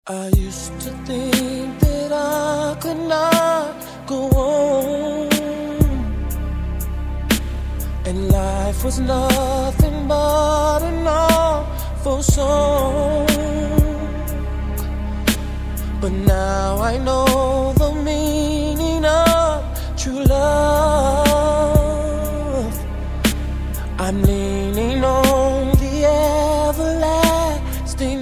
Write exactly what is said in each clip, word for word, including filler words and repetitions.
I used to think that I could not go on, and life was nothing but an awful song. But now I know the meaning of true love. I'm leaning on the everlasting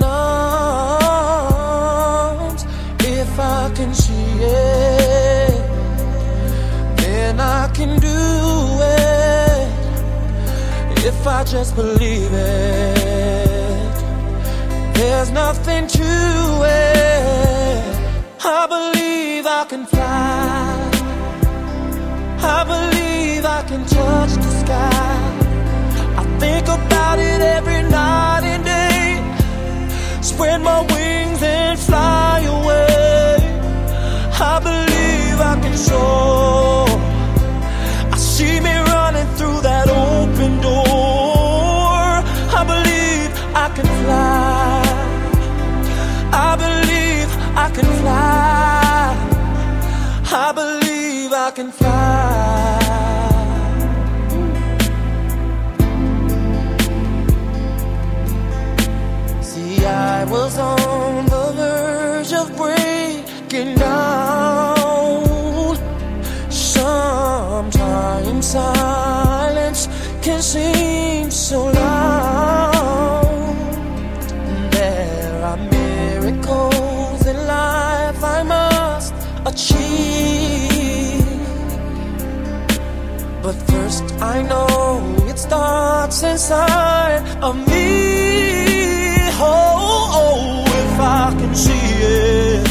arms. If I can see it, then I can do it. If I just believe it, there's nothing to it. I believe I can fly. I believe I can touch the sky. I think about it every night and day. Spread my wings and fly away. I believe I can soar. I see me running through that open door. I believe I can fly. I believe I can fly. I believe I can fly. See, I was on the verge of breaking down. Sometimes silence can seem so loud. There are miracles in life I must achieve, but first I know it starts inside of me. Oh, oh, if I can see it,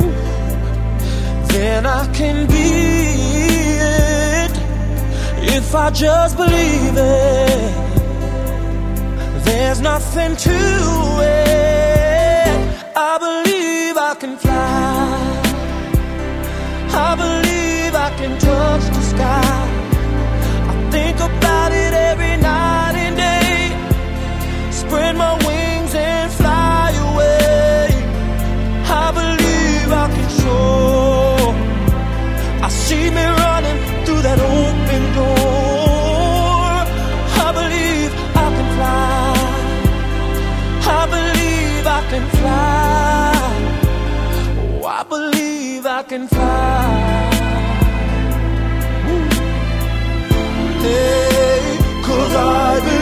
then I can be it. If I just believe it, there's nothing to it. I believe I can fly. I believe I can touch the sky. I think about it every night and day. Spread my wings and fly away. I believe I can soar. I see me running through that open door. I believe I can fly. I believe I can fly. Oh, I believe I can fly. Hey, 'cause I believe